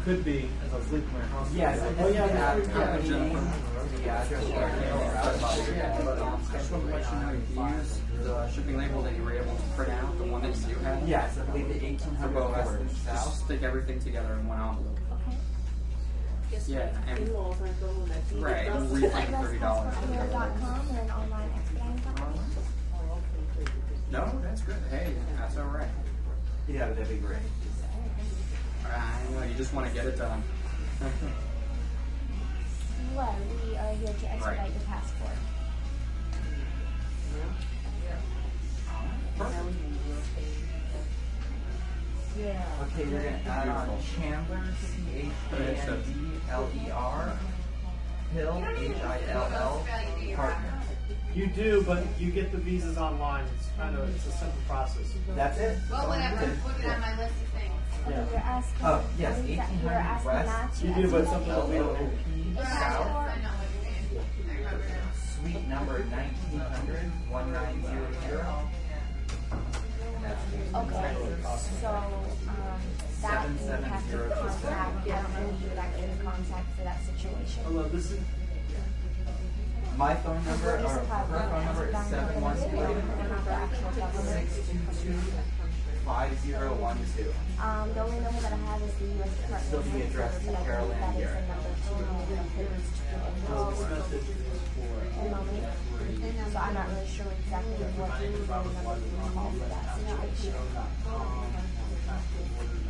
Could be, as I was leaving my house. Yes, and oh yeah, the the address, I just want to let you know, you use the shipping label that you were able to print out, the one that you do have. Yes, I believe the 1800 west and Just south. stick everything together in one envelope. Yeah, and right, and we'll refund $30. Passportmail.com and online expediting company. No, that's good. Hey, that's all right. Yeah, that'd be great. I know, you just want to get it done. Well, we are here to expedite Right. your passport. Perfect. Yeah. Okay, you're gonna add on Chandler, CHANDLER, Hill, HILL, partner. You do, but you get the visas online. It's a simple process. That's it? Well, whatever. Put it on my list of things. Okay, Yeah. you're asking. Oh, yes, what is that? 1800 You're asking west. not to You do, but expedite something that we don't know. South, I know what you're saying. I remember now. suite number 1900, 1900. That's Okay, so that you would have to contact. I don't know who you would actually contact for that situation. Hello, this is. My phone number, or What is her the problem? phone number is We're not the actual government. 712-622-5012. The only number that I have is the U.S. Department Still of be addressed to Health. Carol That is Ann the number 2 refers to This message is for. So I'm not really sure exactly what the number to call for that situation.